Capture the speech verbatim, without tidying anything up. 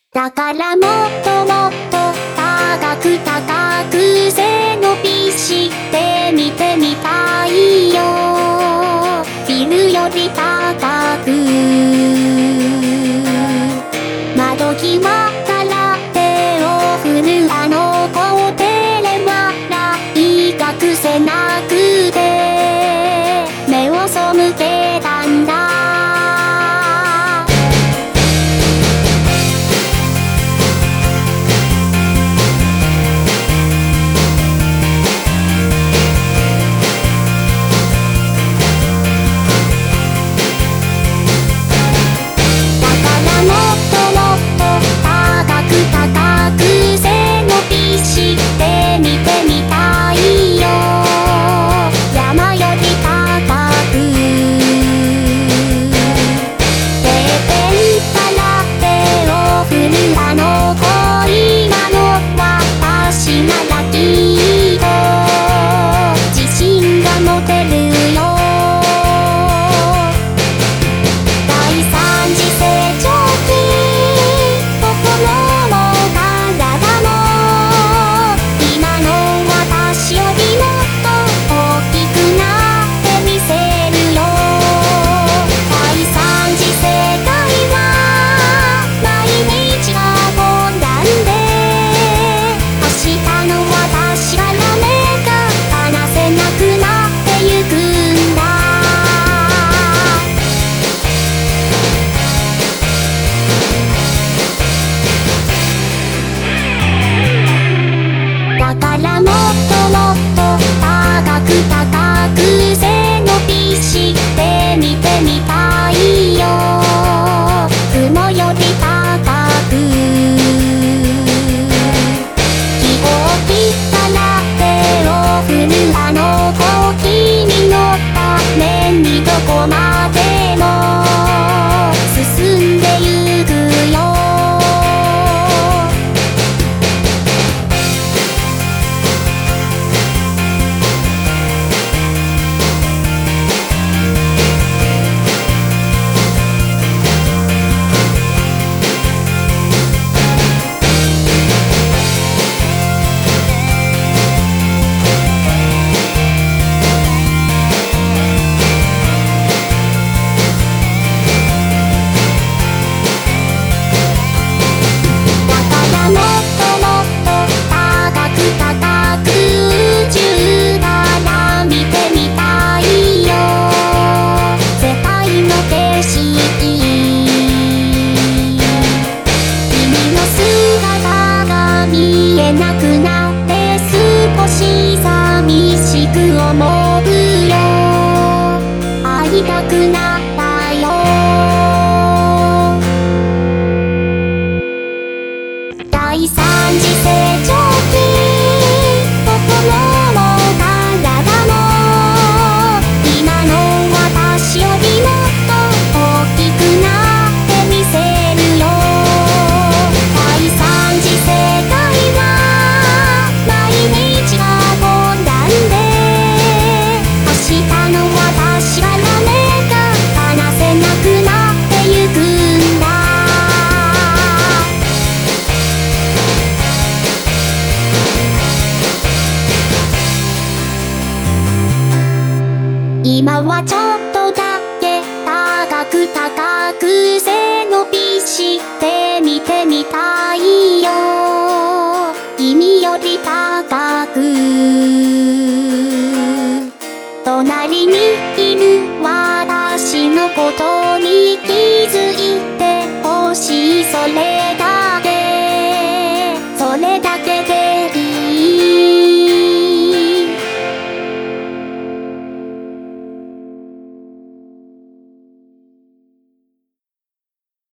だからもっともっと高く高く背伸びして見てみたいよ。ビルより高く窓際から手を振るあの子照れ笑い隠せなくて目を背けたんだ。だからもっともっと高く高く背伸びして見てみたいよ。雲より高く気を切ったら手を振るあの子君のためにどこまでも進んでゆくよ。なくなって少し寂しく思うよ。会いたくなったよ。第三次成長期、心も体も今の私よりもっと大きくなってみせるよ。第三次世界今はちょっとだけ高く高く背伸びして見てみたいよ。君より高く隣にいる私のこと